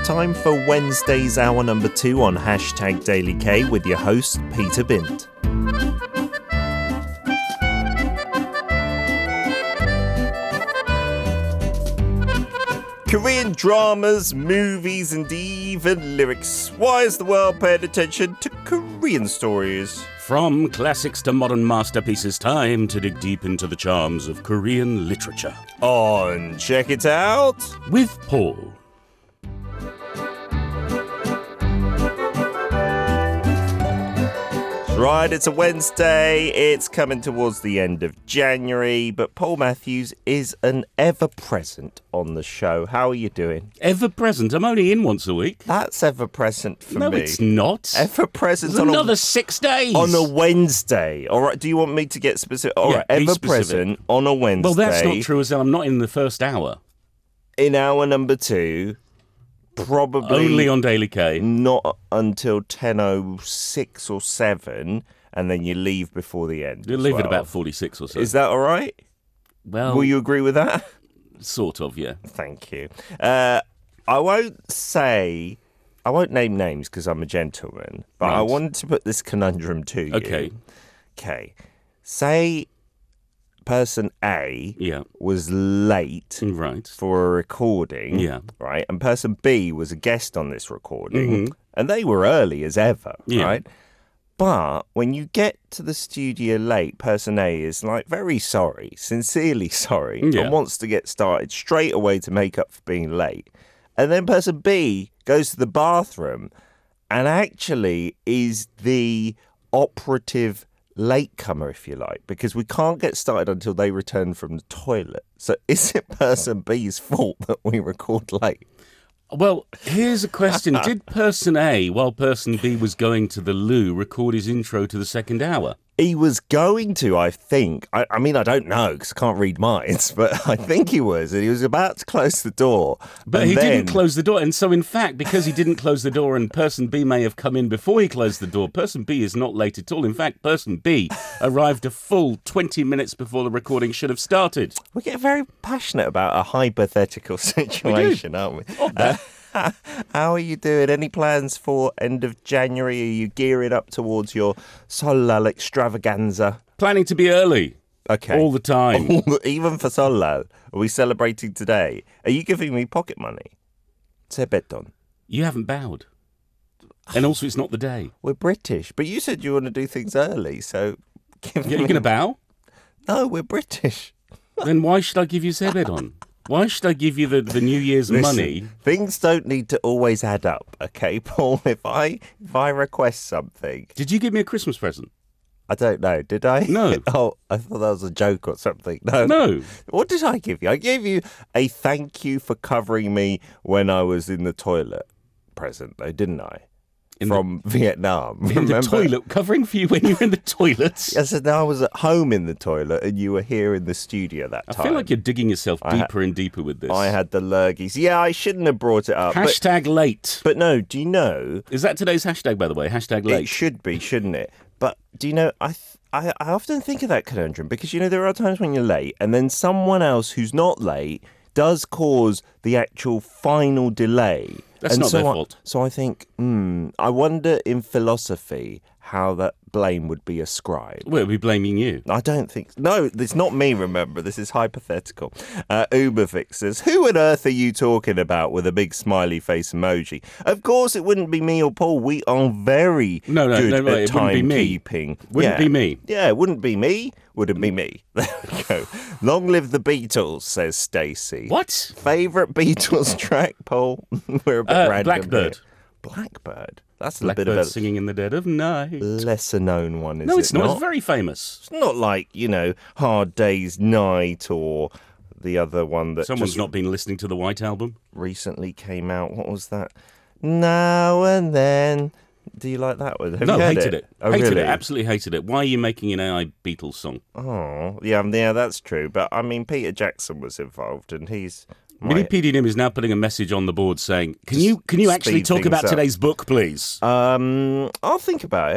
time for Wednesday's hour number 2 on Hashtag Daily K with your host, Peter Bint. Korean dramas, movies, and even lyrics. Why is the world paying attention to Korean stories? From classics to modern masterpieces, time to dig deep into the charms of Korean literature. On Check It Out with Paul. Right, it's a Wednesday, it's coming towards the end of January, but Paul Matthews is an ever-present on the show. How are you doing? Ever-present? I'm only in once a week. That's ever-present for me. No, it's not. Ever-present on another 6 days. On a Wednesday. All right, do you want me to get specific? All right, ever-present on a Wednesday. Well, that's not true, as I'm not in the first hour. In hour number 2... Probably only on Daily K. Not until 10:06 or 7, and then you leave before the end. You'll leave at about 46 or so. Is that all right? Well, will you agree with that? Sort of, yeah. Thank you. I won't name names because I'm a gentleman, but right. I wanted to put this conundrum to you. Okay. Say person A was late for a recording, right? And person B was a guest on this recording, and they were early as ever, right? But when you get to the studio late, person A is like very sorry, sincerely sorry, and wants to get started straight away to make up for being late. And then person B goes to the bathroom and actually is the operative latecomer, if you like, because we can't get started until they return from the toilet. So is it person B's fault that we record late? Well, here's a question. Did person A, while person B was going to the loo, record his intro to the second hour? He was going to, I think. I mean, I don't know, because I can't read minds, but I think he was. And he was about to close the door. But he didn't close the door. And so, in fact, because he didn't close the door and person B may have come in before he closed the door, person B is not late at all. In fact, person B arrived a full 20 minutes before the recording should have started. We get very passionate about a hypothetical situation, aren't we? How are you doing? Any plans for end of January? Are you gearing up towards your Solal extravaganza? Planning to be early. Okay. All the time. Even for Solal? Are we celebrating today? Are you giving me pocket money? Sebeton. You haven't bowed. And also, it's not the day. We're British. But you said you want to do things early, so... You're going to bow? No, we're British. Then why should I give you Sebeton? Why should I give you the New Year's money? Things don't need to always add up, okay, Paul? If I request something... Did you give me a Christmas present? I don't know, did I? No. Oh, I thought that was a joke or something. No. What did I give you? I gave you a thank you for covering me when I was in the toilet present, though, didn't I? From Vietnam. The toilet, covering for you when you were in the toilet? Yes, and I was at home in the toilet and you were here in the studio that time. I feel like you're digging yourself deeper and deeper with this. I had the lurgies. Yeah, I shouldn't have brought it up. Hashtag late. But no, do you know... Is that today's hashtag, by the way? Hashtag late. It should be, shouldn't it? But do you know, I often think of that conundrum because, you know, there are times when you're late and then someone else who's not late does cause the actual final delay. That's not their fault. So I think, I wonder in philosophy how that blame would be ascribed. Well, it would be blaming you. I don't think... No, it's not me, remember. This is hypothetical. Uberfix says, who on earth are you talking about with a big smiley face emoji? Of course it wouldn't be me or Paul. We are very good at timekeeping. Wouldn't be me. Yeah, it wouldn't be me. Wouldn't be me. There we go. Long live the Beatles, says Stacey. What? Favourite Beatles track, Paul? We're a bit random Blackbird. Here. Blackbird? That's Blackbird, a bit of a... Singing in the Dead of Night. Lesser known one, is it not? No, it's not. It's very famous. It's not like, you know, Hard Day's Night or the other one that Someone's not been listening to the White Album. Recently came out. What was that? Now and Then. Do you like that one? No, hated it. Oh, hated really? it. Absolutely hated it. Why are you making an AI Beatles song? Oh, yeah, that's true. But, I mean, Peter Jackson was involved and he's... Millie PD Nim is now putting a message on the board saying, "Can you actually talk about today's book, please?" I'll think about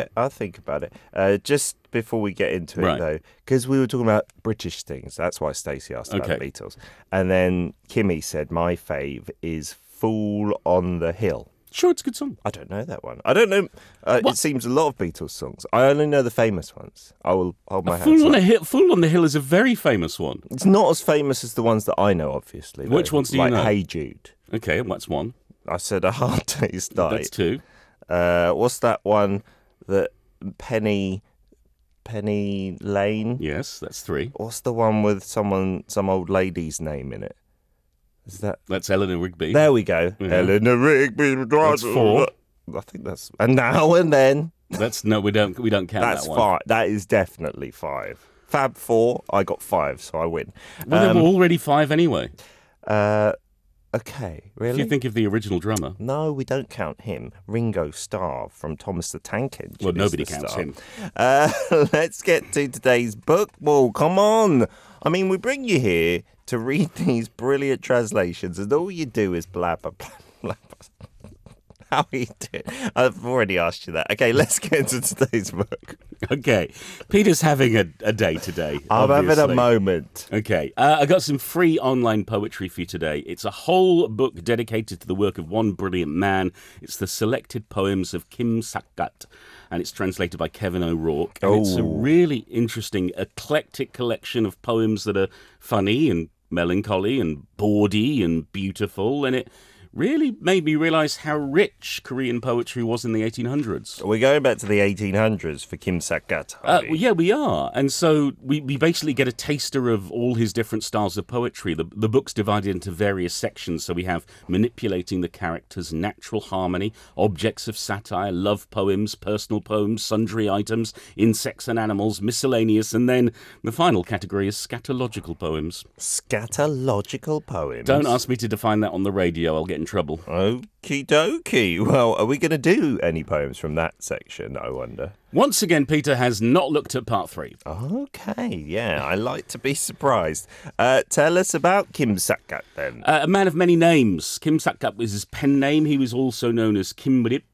it. Just before we get into it, though, because we were talking about British things. That's why Stacey asked about the Beatles. And then Kimmy said, my fave is Fool on the Hill. Sure, it's a good song. I don't know that one. I don't know. It seems a lot of Beatles songs. I only know the famous ones. I will hold my hands up. Fool on the Hill is a very famous one. It's not as famous as the ones that I know, obviously. Which ones do you know? Like Hey Jude. Okay, what's one? I said A Hard Day's Night. That's two. What's that one that Penny Lane? Yes, that's three. What's the one with some old lady's name in it? That's Eleanor Rigby. There we go. Yeah. Eleanor Rigby. That's four. I think that's And Now and Then. We don't count that's that one. Five. That is definitely five. Fab Four. I got five, so I win. Well, there were already five anyway. Okay, really? If you think of the original drummer. No, we don't count him. Ringo Starr from Thomas the Tank Engine. Well, nobody counts him. Let's get to today's book ball. Come on. I mean, we bring you here to read these brilliant translations, and all you do is blabber. How are you doing? I've already asked you that. Okay, let's get into today's book. Okay, Peter's having a day today. I'm obviously. having a moment. Okay, I got some free online poetry for you today. It's a whole book dedicated to the work of one brilliant man. It's the selected poems of Kim Sackgat, and it's translated by Kevin O'Rourke. And it's a really interesting, eclectic collection of poems that are funny and melancholy and bawdy and beautiful, and it really made me realise how rich Korean poetry was in the 1800s. We're going back to the 1800s for Kim Sackgat. Yeah, we are. And so we basically get a taster of all his different styles of poetry. The book's divided into various sections. So we have manipulating the characters, natural harmony, objects of satire, love poems, personal poems, sundry items, insects and animals, miscellaneous, and then the final category is scatological poems. Scatological poems? Don't ask me to define that on the radio. I'll get in trouble. Okie dokie. Well, are we going to do any poems from that section, I wonder? Once again, Peter has not looked at part 3. Okay, yeah, I like to be surprised. Tell us about Kim Sackgat, then. A man of many names. Kim Sackgat was his pen name. He was also known as Kim Rip.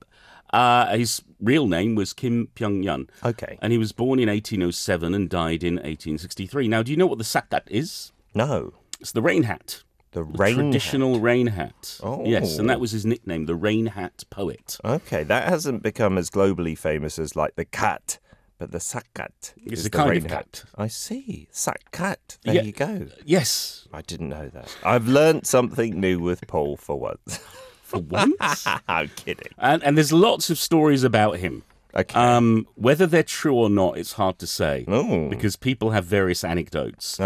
His real name was Kim Pyong-yun. Okay. And he was born in 1807 and died in 1863. Now, do you know what the Sackgat is? No. It's the rain hat. The traditional rain hat. Oh. Yes, and that was his nickname, the Rain Hat Poet. Okay, that hasn't become as globally famous as like the cat, but the Sackgat is the kind rain of hat. cat. I see. Sackgat. There you go. Yes. I didn't know that. I've learnt something new with Paul for once. For once? I'm kidding. And there's lots of stories about him. Okay. Whether they're true or not, it's hard to say because people have various anecdotes.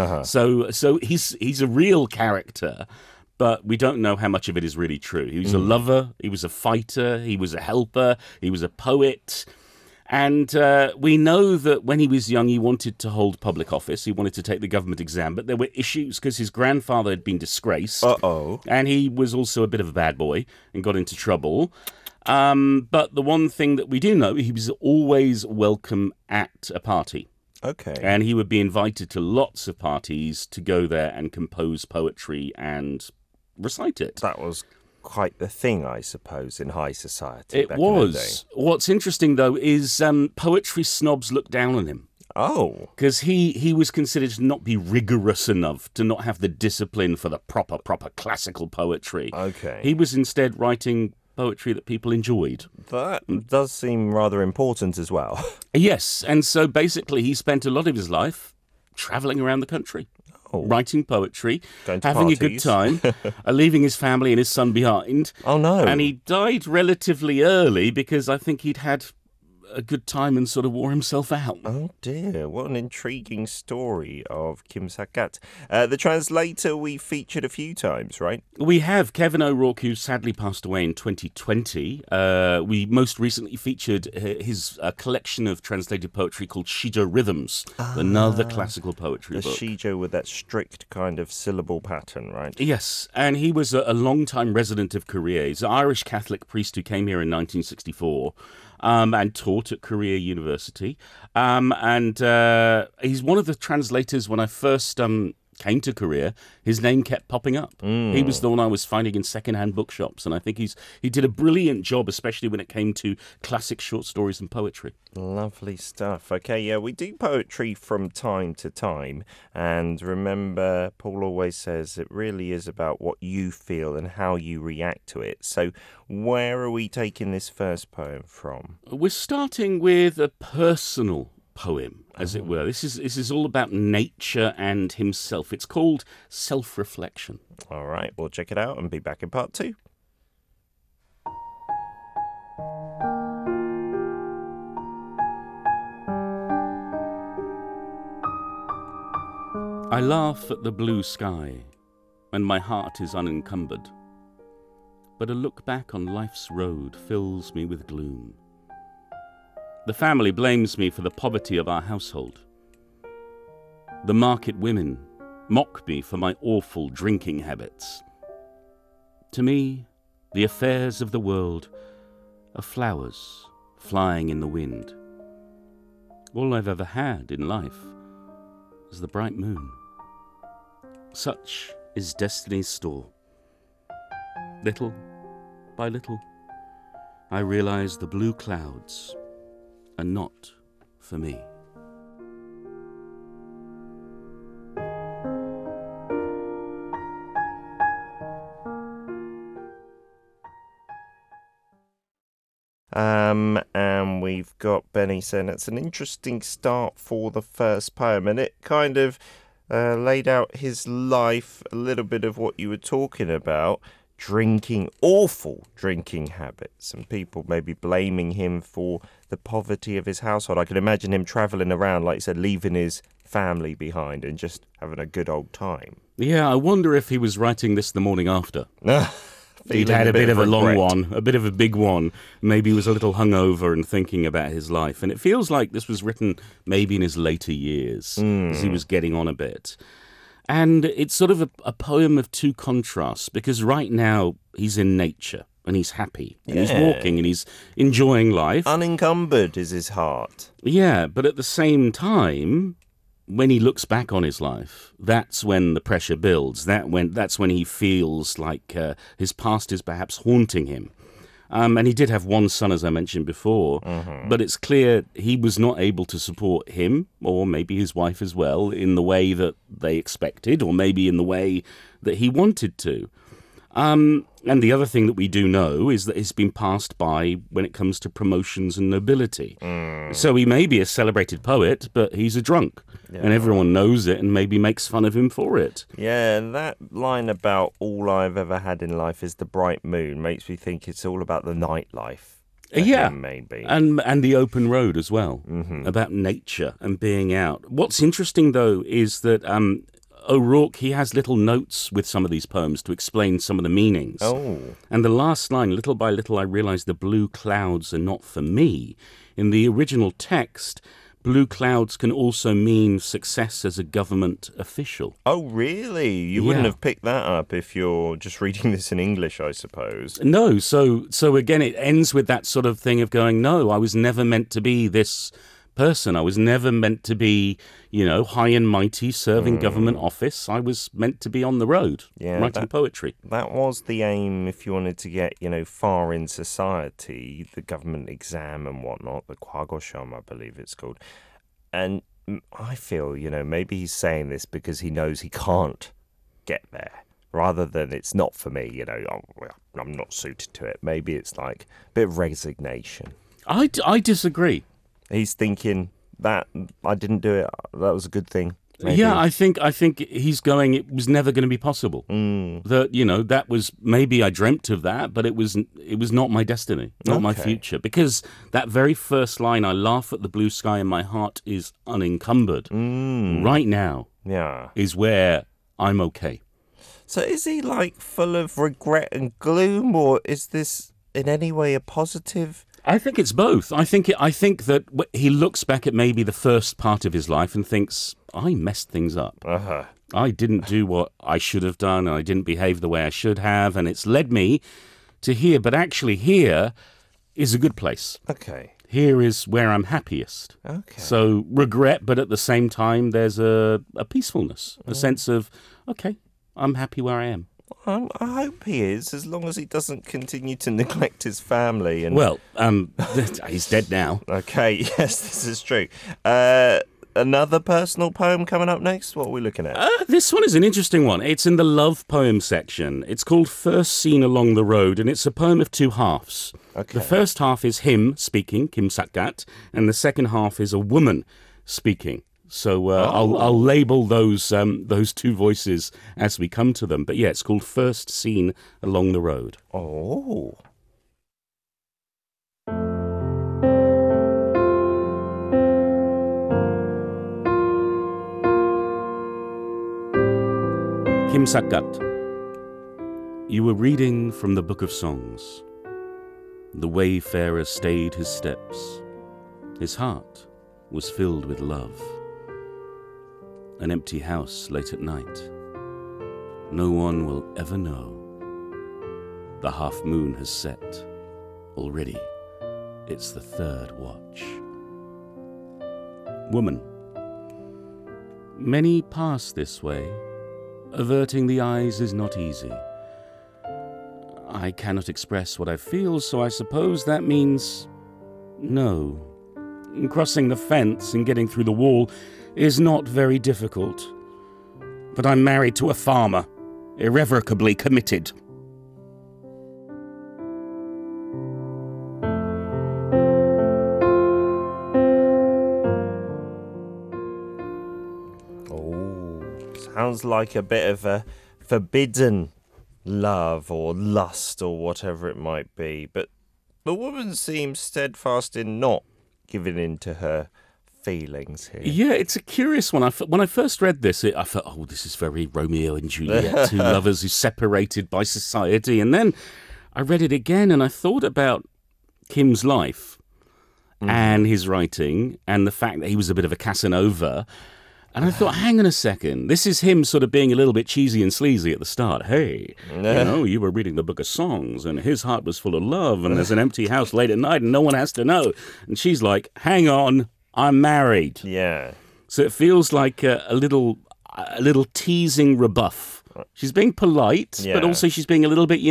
So he's a real character, but we don't know how much of it is really true. He was a lover, he was a fighter, he was a helper, he was a poet. And we know that when he was young, he wanted to hold public office. He wanted to take the government exam, but there were issues because his grandfather had been disgraced. And he was also a bit of a bad boy and got into trouble. But the one thing that we do know, he was always welcome at a party. Okay. And he would be invited to lots of parties to go there and compose poetry and recite it. That was quite the thing, I suppose, in high society. It was. What's interesting, though, is poetry snobs looked down on him. Oh. Because he was considered to not be rigorous enough, to not have the discipline for the proper classical poetry. Okay. He was instead writing poetry that people enjoyed. That does seem rather important as well. Yes, and so basically he spent a lot of his life travelling around the country, writing poetry, having a good time, leaving his family and his son behind. Oh, no. And he died relatively early because I think he'd had a good time and sort of wore himself out. Oh dear, what an intriguing story of Kim Sackgat. The translator we featured a few times, right? We have Kevin O'Rourke, who sadly passed away in 2020. We most recently featured his collection of translated poetry called Shijo Rhythms, another classical poetry book. The Shijo with that strict kind of syllable pattern, right? Yes, and he was a long-time resident of Korea. He's an Irish Catholic priest who came here in 1964. And taught at Korea University. And he's one of the translators when I first came to Korea, his name kept popping up. He was the one I was finding in secondhand bookshops, and I think he did a brilliant job, especially when it came to classic short stories and poetry. Lovely stuff. Okay, yeah, we do poetry from time to time, and remember, Paul always says it really is about what you feel and how you react to it. So where are we taking this first poem from? We're starting with a personal poem, as it were. This is all about nature and himself. It's called Self-Reflection. All right, we'll check it out and be back in part 2. I laugh at the blue sky when my heart is unencumbered, but a look back on life's road fills me with gloom. The family blames me for the poverty of our household. The market women mock me for my awful drinking habits. To me, the affairs of the world are flowers flying in the wind. All I've ever had in life is the bright moon. Such is destiny's store. Little by little, I realize the blue clouds are not for me. And we've got Benny saying it's an interesting start for the first poem, and it kind of laid out his life, a little bit of what you were talking about, awful drinking habits, and people maybe blaming him for the poverty of his household. I can imagine him travelling around, like you said, leaving his family behind and just having a good old time. Yeah, I wonder if he was writing this the morning after. He'd had a bit of a long one, a bit of a big one. Maybe he was a little hungover and thinking about his life. And it feels like this was written maybe in his later years, as he was getting on a bit. And it's sort of a poem of two contrasts, because right now he's in nature and he's happy and he's walking and he's enjoying life. Unencumbered is his heart. Yeah, but at the same time, when he looks back on his life, that's when the pressure builds. That's when he feels like his past is perhaps haunting him. And he did have one son, as I mentioned before, but it's clear he was not able to support him, or maybe his wife as well, in the way that they expected, or maybe in the way that he wanted to. And the other thing that we do know is that it's been passed by when it comes to promotions and nobility. So he may be a celebrated poet, but he's a drunk. Yeah. And everyone knows it and maybe makes fun of him for it. Yeah, and that line about all I've ever had in life is the bright moon makes me think it's all about the nightlife. Yeah, maybe. And the open road as well, about nature and being out. What's interesting, though, is that O'Rourke, he has little notes with some of these poems to explain some of the meanings. Oh. And the last line, little by little I realize the blue clouds are not for me. In the original text, blue clouds can also mean success as a government official. Oh, really? You wouldn't have picked that up if you're just reading this in English, I suppose. No, so again, it ends with that sort of thing of going, no, I was never meant to be this person. I was never meant to be, high and mighty, serving government office. I was meant to be on the road, writing poetry. That was the aim if you wanted to get, far in society, the government exam and whatnot, the Kwagoshom, I believe it's called. And I feel, maybe he's saying this because he knows he can't get there, rather than it's not for me, I'm not suited to it. Maybe it's like a bit of resignation. I disagree. He's thinking that I didn't do it. That was a good thing. Maybe. Yeah, I think he's going, it was never going to be possible. That, that was, maybe I dreamt of that, but it was not my destiny, not my future. Because that very first line, I laugh at the blue sky and my heart is unencumbered. Right now is where I'm okay. So is he like full of regret and gloom, or is this in any way a positive? I think it's both. I think that he looks back at maybe the first part of his life and thinks, I messed things up. I didn't do what I should have done, and I didn't behave the way I should have, and it's led me to here. But actually here is a good place. Okay. here is where I'm happiest. Okay. So regret, but at the same time, there's a peacefulness, a sense of, okay, I'm happy where I am. I hope he is, as long as he doesn't continue to neglect his family. And Well, he's dead now. okay, yes, this is true. Another personal poem coming up next? What are we looking at? This one is an interesting one. It's in the love poem section. It's called First Scene Along the Road, and it's a poem of two halves. Okay. The first half is him speaking, Kim Sak-gat, and the second half is a woman speaking. So I'll label those two voices as we come to them. But yeah, it's called First Scene Along the Road. Oh. Kim Sak-gat, you were reading from the Book of Songs. The wayfarer stayed his steps. His heart was filled with love. An empty house late at night. No one will ever know. The half moon has set. Already, it's the third watch. Woman, many pass this way. Averting the eyes is not easy. I cannot express what I feel, so I suppose that means no. Crossing the fence and getting through the wall is not very difficult. But I'm married to a farmer, irrevocably committed. Sounds like a bit of a forbidden love or lust or whatever it might be. But the woman seems steadfast in not giving in to her feelings here. Yeah, it's a curious one. When I first read this, I thought, oh, this is very Romeo and Juliet, two lovers who separated by society. And then I read it again and I thought about Kim's life and his writing and the fact that he was a bit of a Casanova. And I thought, hang on a second, this is him sort of being a little bit cheesy and sleazy at the start. Hey, you were reading the Book of Songs, and his heart was full of love, and there's an empty house late at night, and no one has to know. And she's like, hang on, I'm married. Yeah. So it feels like a little teasing rebuff. She's being polite, but also she's being a little bit,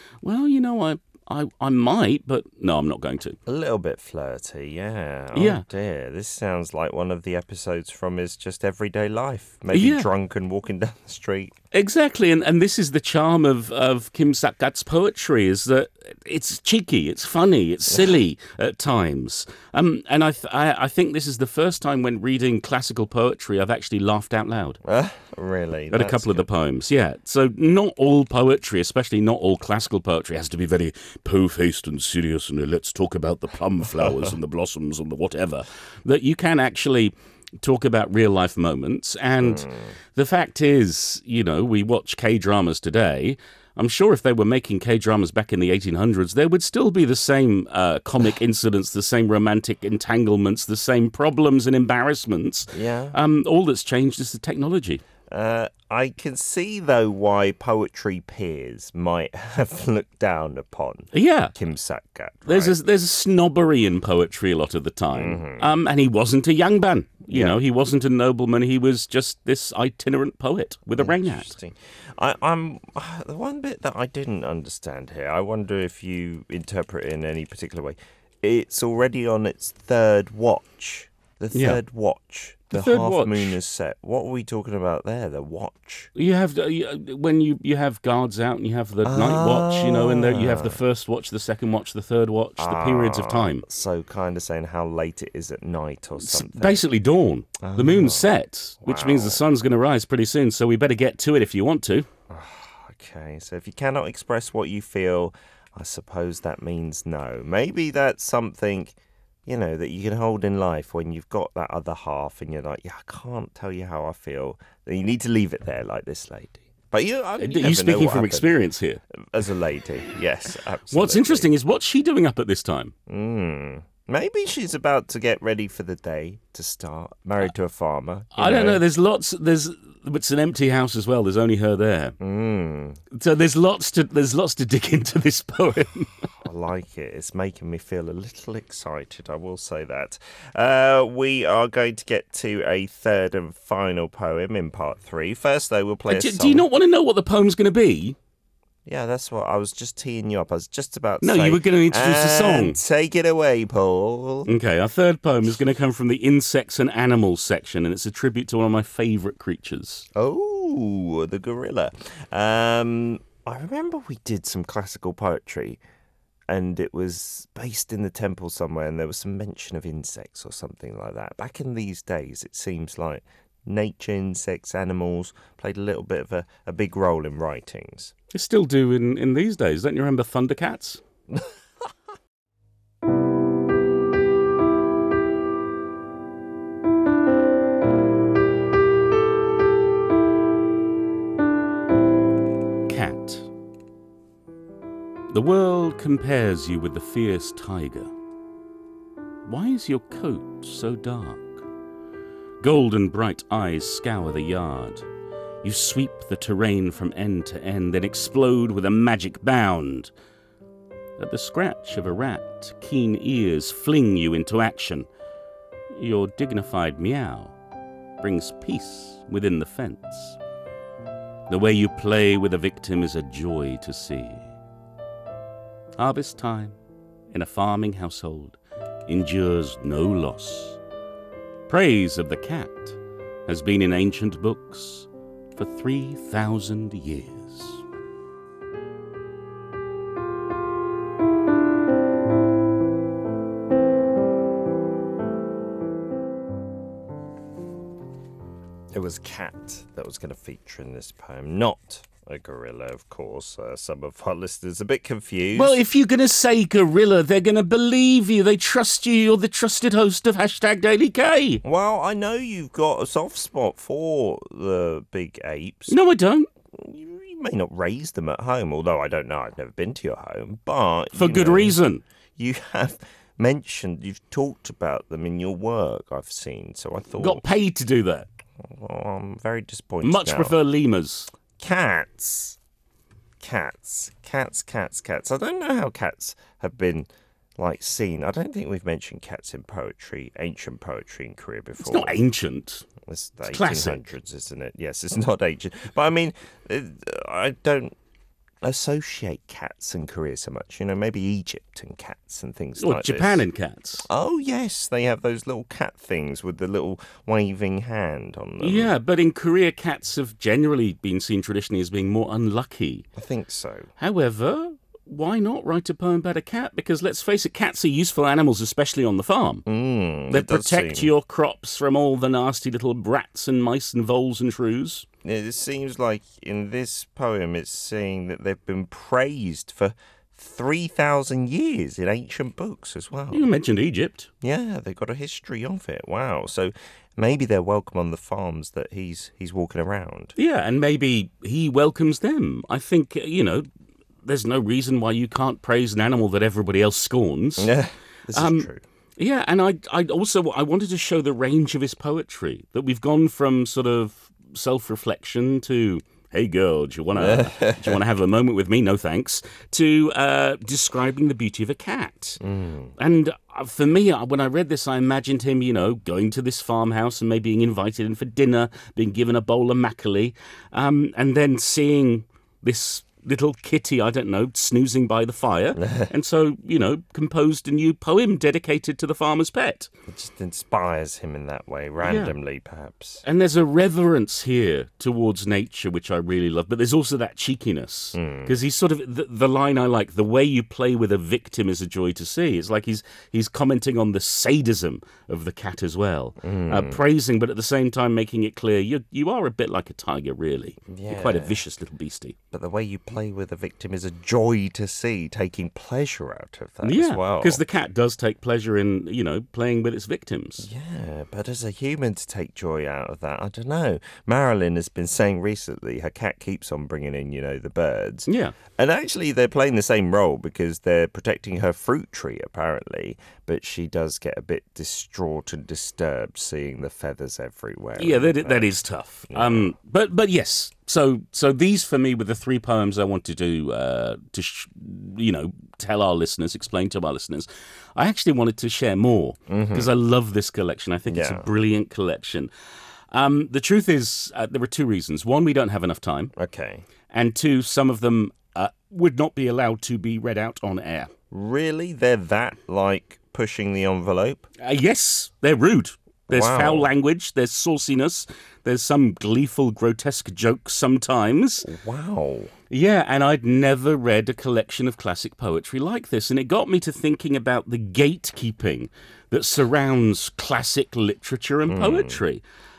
I might, but no, I'm not going to. A little bit flirty, yeah. Yeah. Oh dear, this sounds like one of the episodes from his just everyday life. Maybe drunk and walking down the street. Exactly, and this is the charm of Kim Sak-gat's poetry, is that it's cheeky, it's funny, it's silly at times. And I think this is the first time when reading classical poetry I've actually laughed out loud. Really? At a couple of the poems, yeah. So not all poetry, especially not all classical poetry, has to be very po-faced and serious and let's talk about the plum flowers and the blossoms and the whatever. That you can actually talk about real-life moments. And the fact is, we watch K-dramas today. I'm sure if they were making K-dramas back in the 1800s, there would still be the same comic incidents, the same romantic entanglements, the same problems and embarrassments. Yeah. All that's changed is the technology. I can see, though, why poetry peers might have looked down upon Kim Sak-gat. Right? There's a snobbery in poetry a lot of the time. And he wasn't a young man. You know, he wasn't a nobleman. He was just this itinerant poet with a rain hat. I'm the one bit that I didn't understand here. I wonder if you interpret it in any particular way. It's already on its third watch. The third watch. The half moon is set. What are we talking about there? The watch. You have when you have guards out and you have the night watch, and there you have the first watch, the second watch, the third watch, the periods of time. So kind of saying how late it is at night or something. It's basically dawn. The moon's set, which means the sun's going to rise pretty soon. So we better get to it if you want to. Okay, so if you cannot express what you feel, I suppose that means no. Maybe that's something, that you can hold in life when you've got that other half and you're like, I can't tell you how I feel. Then you need to leave it there like this lady. But you're speaking from experience here. As a lady, yes, absolutely. What's interesting is what's she doing up at this time? Maybe she's about to get ready for the day to start. Married to a farmer. I don't know. It's an empty house as well. There's only her there. So there's lots to dig into this poem. like it. It's making me feel a little excited, I will say that. We are going to get to a third and final poem in part 3. First, though, we'll play a song. Do you not want to know what the poem's going to be? Yeah, that's what I was just teeing you up. I was just about to say... No, you were going to introduce the song. Take it away, Paul. Okay, our third poem is going to come from the Insects and Animals section, and it's a tribute to one of my favourite creatures. Oh, the gorilla. I remember we did some classical poetry, and it was based in the temple somewhere, and there was some mention of insects or something like that. Back in these days, it seems like nature, insects, animals played a little bit of a big role in writings. They still do in these days. Don't you remember Thundercats? Cat. The world compares you with the fierce tiger. Why is your coat so dark? Golden bright eyes scour the yard. You sweep the terrain from end to end, then explode with a magic bound. At the scratch of a rat, keen ears fling you into action. Your dignified meow brings peace within the fence. The way you play with a victim is a joy to see. Harvest time in a farming household endures no loss. Praise of the cat has been in ancient books for 3,000 years. It was cat that was going to feature in this poem, not a gorilla, of course. Some of our listeners are a bit confused. Well, if you're going to say gorilla, they're going to believe you. They trust you. You're the trusted host of #DailyK. Well, I know you've got a soft spot for the big apes. No, I don't. You may not raise them at home, although I don't know. I've never been to your home. But for good reason. You have mentioned, you've talked about them in your work, I've seen. So I thought... Got paid to do that. Well, I'm very disappointed Much now. prefer lemurs. Cats. I don't know how cats have been, seen. I don't think we've mentioned cats in poetry, ancient poetry in Korea before. It's not ancient. It's the 1800s, classic. Isn't it? Yes, it's not ancient. But I mean, I don't associate cats in Korea so much. Maybe Egypt and cats and things like Japan this. and cats. Oh, yes. They have those little cat things with the little waving hand on them. Yeah, but in Korea, cats have generally been seen traditionally as being more unlucky. I think so. However, why not write a poem about a cat? Because let's face it, cats are useful animals, especially on the farm. They protect your crops from all the nasty little rats and mice and voles and shrews. It seems like in this poem it's saying that they've been praised for 3,000 years in ancient books as well. You mentioned Egypt. Yeah, they've got a history of it. Wow. So maybe they're welcome on the farms that he's walking around. Yeah, and maybe he welcomes them. I think, there's no reason why you can't praise an animal that everybody else scorns. Yeah, this is true. Yeah, and I wanted to show the range of his poetry, that we've gone from sort of self-reflection to, hey girl, do you want to have a moment with me? No thanks. To describing the beauty of a cat. And for me, when I read this, I imagined him, going to this farmhouse and maybe being invited in for dinner, being given a bowl of mackerel, and then seeing this little kitty, I don't know, snoozing by the fire. And so, composed a new poem dedicated to the farmer's pet. It just inspires him in that way, randomly, perhaps. And there's a reverence here towards nature, which I really love. But there's also that cheekiness. Because he's sort of, the line I like, the way you play with a victim is a joy to see. It's like he's commenting on the sadism of the cat as well. Praising, but at the same time making it clear, you are a bit like a tiger, really. Yeah. You're quite a vicious little beastie. But the way you play with a victim is a joy to see, taking pleasure out of that as well. Because the cat does take pleasure in, playing with its victims. Yeah, but as a human to take joy out of that, I don't know. Marilyn has been saying recently her cat keeps on bringing in, the birds. Yeah. And actually they're playing the same role because they're protecting her fruit tree, apparently. But she does get a bit distraught and disturbed seeing the feathers everywhere. Yeah, that is tough. Yeah. But yes, So these for me were the three poems I wanted to tell our listeners, explain to our listeners. I actually wanted to share more because I love this collection. I think it's a brilliant collection. The truth is, there were two reasons. One, we don't have enough time. Okay. And two, some of them would not be allowed to be read out on air. Really? They're that, like, pushing the envelope? Yes, they're rude. There's foul language, there's sauciness, there's some gleeful, grotesque jokes sometimes. Wow. Yeah, and I'd never read a collection of classic poetry like this, and it got me to thinking about the gatekeeping that surrounds classic literature and poetry.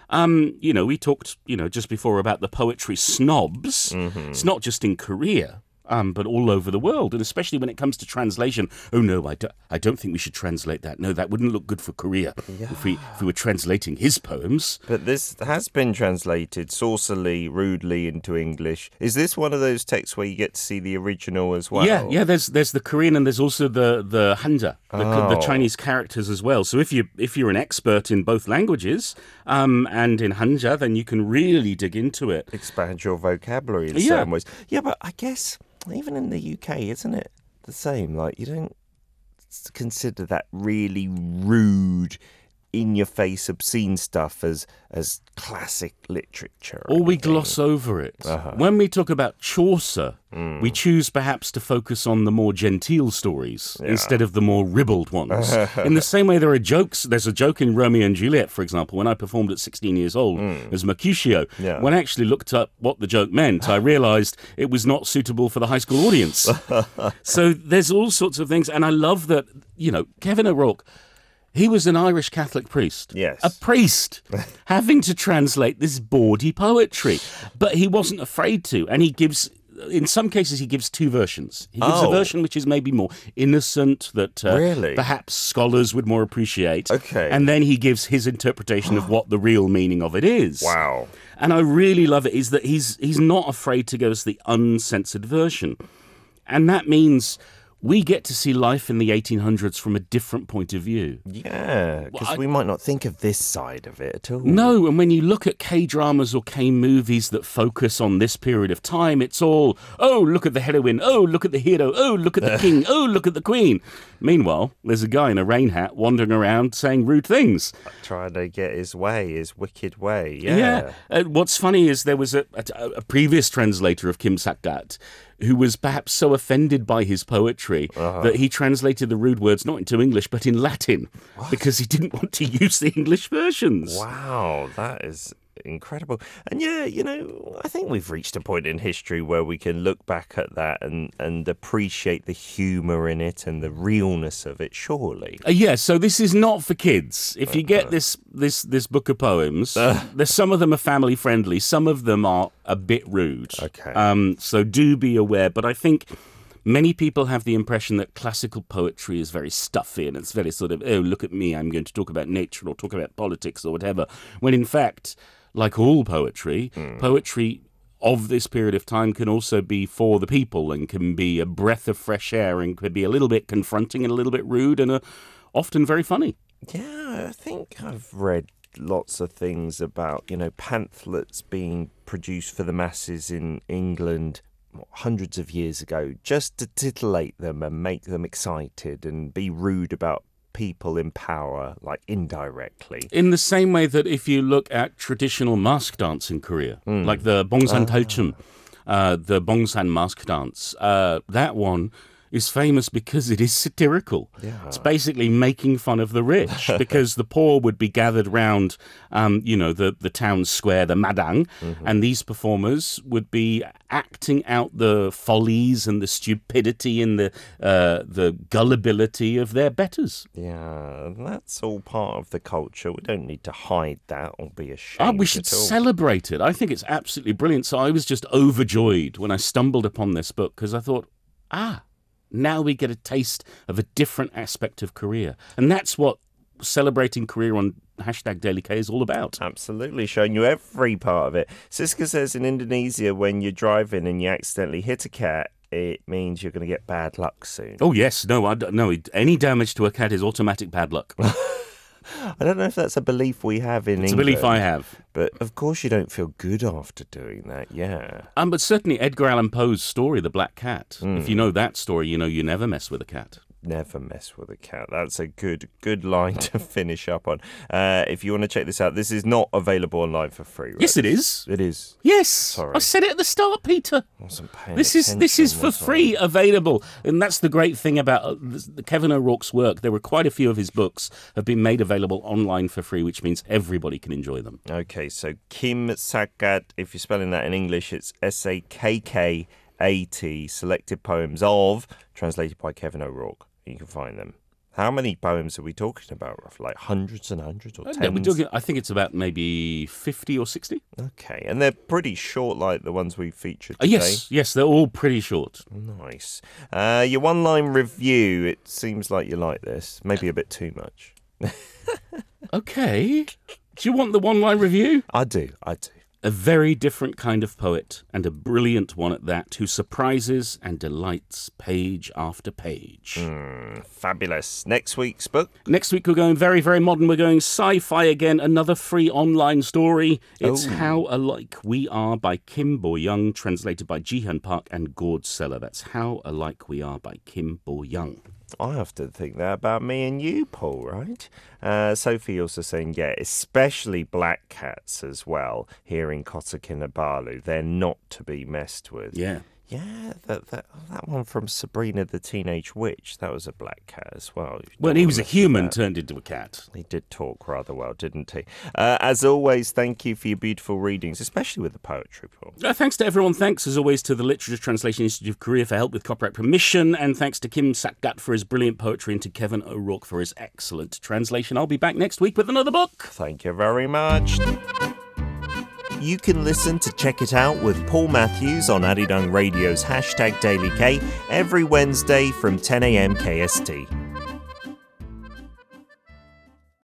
We talked, just before about the poetry snobs. It's not just in Korea. But all over the world, and especially when it comes to translation. Oh no, I don't think we should translate that. No, that wouldn't look good for Korea if we were translating his poems. But this has been translated saucily, rudely into English. Is this one of those texts where you get to see the original as well? Yeah. There's the Korean and there's also the Hanja, the Chinese characters as well. So if you're an expert in both languages and in Hanja, then you can really dig into it, expand your vocabulary in certain ways. Yeah, but I guess. Even in the UK, isn't it the same? Like, you don't consider that really rude, in-your-face, obscene stuff as classic literature. Or we gloss over it. When we talk about Chaucer, we choose perhaps to focus on the more genteel stories instead of the more ribald ones. In the same way, there's a joke in Romeo and Juliet, for example, when I performed at 16 years old as Mercutio. When I actually looked up what the joke meant, I realized it was not suitable for the high school audience. So there's all sorts of things, and I love that, Kevin O'Rourke, he was an Irish Catholic priest. Yes. A priest having to translate this bawdy poetry. But he wasn't afraid to. And in some cases, he gives two versions. He gives a version which is maybe more innocent, that perhaps scholars would more appreciate. Okay. And then he gives his interpretation of what the real meaning of it is. Wow. And I really love it, is that he's not afraid to go as the uncensored version. And that means we get to see life in the 1800s from a different point of view. Yeah, because we might not think of this side of it at all. No, and when you look at K-dramas or K-movies that focus on this period of time, it's all, oh, look at the heroine, oh, look at the hero, oh, look at the king, oh, look at the queen. Meanwhile, there's a guy in a rain hat wandering around saying rude things. Trying to get his wicked way, yeah. What's funny is there was a previous translator of Kim Sak-dat who was perhaps so offended by his poetry that he translated the rude words not into English but in Latin because he didn't want to use the English versions. Wow, that is incredible. And I think we've reached a point in history where we can look back at that and appreciate the humour in it and the realness of it, surely. So this is not for kids. If you get this book of poems, there's some of them are family friendly, some of them are a bit rude. Okay. So do be aware. But I think many people have the impression that classical poetry is very stuffy and it's very sort of, oh, look at me, I'm going to talk about nature or talk about politics or whatever. When in fact, like all poetry of this period of time can also be for the people and can be a breath of fresh air and could be a little bit confronting and a little bit rude and often very funny. Yeah, I think I've read lots of things about, pamphlets being produced for the masses in England hundreds of years ago just to titillate them and make them excited and be rude about people in power, like indirectly. In the same way that if you look at traditional mask dance in Korea, like the Bongsan Talchum, the Bongsan mask dance, that one is famous because it is satirical. Yeah. It's basically making fun of the rich because the poor would be gathered round, the town square, the Madang, and these performers would be acting out the follies and the stupidity and the gullibility of their betters. Yeah, that's all part of the culture. We don't need to hide that or be ashamed. We should celebrate it. I think it's absolutely brilliant. So I was just overjoyed when I stumbled upon this book because I thought, now we get a taste of a different aspect of Korea. And that's what celebrating Korea on #Daily K is all about. Absolutely, showing you every part of it. Siska says in Indonesia, when you're driving and you accidentally hit a cat, it means you're going to get bad luck soon. Oh, yes. No, any damage to a cat is automatic bad luck. I don't know if that's a belief we have in England. It's a belief I have. But of course you don't feel good after doing that, yeah. But certainly Edgar Allan Poe's story, The Black Cat. If you know that story, you know you never mess with a cat. Never mess with a cat. That's a good line to finish up on. If you want to check this out, this is not available online for free, right? Yes, it is. It is. Yes. Sorry. I said it at the start, Peter. I wasn't paying This is for free available. And that's the great thing about Kevin O'Rourke's work. There were quite a few of his books have been made available online for free, which means everybody can enjoy them. Okay, so Kim Sakkat, if you're spelling that in English, it's Sakkat, selected poems of, translated by Kevin O'Rourke. You can find them. How many poems are we talking about, roughly? Like hundreds and hundreds or tens? I think it's about maybe 50 or 60. Okay, and they're pretty short like the ones we featured today. Yes, they're all pretty short. Nice. Your one-line review, it seems like you like this. Maybe a bit too much. Okay. Do you want the one-line review? I do. A very different kind of poet, and a brilliant one at that, who surprises and delights page after page. Fabulous. Next week's book? Next week we're going very, very modern. We're going sci-fi again, another free online story. It's How Alike We Are by Kim Bo-young, translated by Ji-hyun Park and Gord Seller. That's How Alike We Are by Kim Bo-young. I often think that about me and you, Paul, right? Sophie also saying, yeah, especially black cats as well, here in Kota Kinabalu. They're not to be messed with. Yeah. Yeah, that one from Sabrina the Teenage Witch, that was a black cat as well. Well, he was a human turned into a cat. He did talk rather well, didn't he? As always, thank you for your beautiful readings, especially with the poetry, Paul. Thanks to everyone. Thanks, as always, to the Literature Translation Institute of Korea for help with copyright permission. And thanks to Kim Sakkat for his brilliant poetry and to Kevin O'Rourke for his excellent translation. I'll be back next week with another book. Thank you very much. You can listen to Check It Out with Paul Matthews on Arirang Radio's #DailyK every Wednesday from 10 a.m. KST.